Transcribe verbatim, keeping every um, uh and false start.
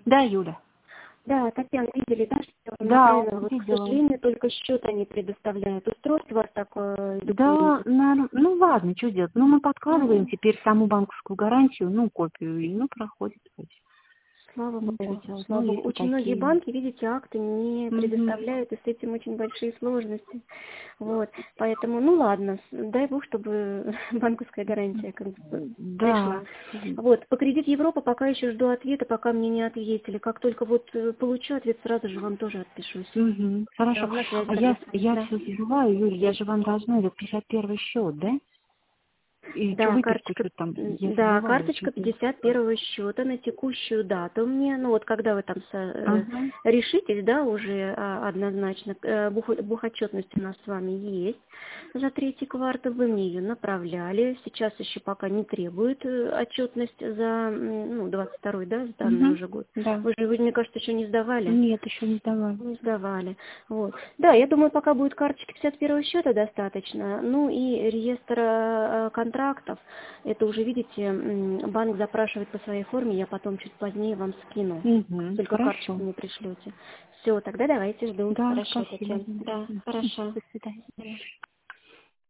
Да, Юля. Да, Татьяна, видели, да, что Да, вот, к видела. сожалению, только счет они предоставляют. Устроит вас такое? Да, на- ну ладно, что делать? Ну, мы подкладываем Мгм. теперь саму банковскую гарантию, ну, копию, и ну, проходит вроде. Слава Ну, что Богу, делать? слава Ну, Богу. если Очень многие такие. банки, видите, акты не Мгм. предоставляют, и с этим очень большие сложности. Вот, поэтому, ну ладно, с- дай Бог, чтобы банковская гарантия как бы Да. пришла. Вот, по кредит Европа пока еще жду ответа, пока мне не ответили. Как только вот э, получу ответ, сразу же вам тоже отпишусь. Мгм. Да, Хорошо. на связи А тогда я, с вами. я Да. все забываю, Юля, я же вам должна этот пятьдесят первый счет, да? И что Да, выписку, карточка, что там, м, я да, забываю, карточка что делать. пятьдесят первого счета на текущую дату мне, ну вот когда вы там со- э, Ага. решитесь, да, уже а, однозначно, э, бух- бухотчетность у нас с вами есть за третий квартал, вы мне ее направляли, сейчас еще пока не требует э, отчетность за, м, ну, двадцать второй, да, сданный Угу. уже год. Да. Вы же, вы, мне кажется, еще не сдавали. Нет, еще не сдавали. Не сдавали. Вот. Да, я думаю, пока будет карточки пятьдесят первого счета достаточно. Ну и реестр э, контрактов. Это уже, видите, м, банк запрашивает по своей форме, я потом чуть позднее вам скину. Угу. Только карточку Хорошо. мне пришлете. Все, тогда давайте жду. Да, Хорошо, спасибо. Татьяна. Да, До хорошо. свидания. До свидания.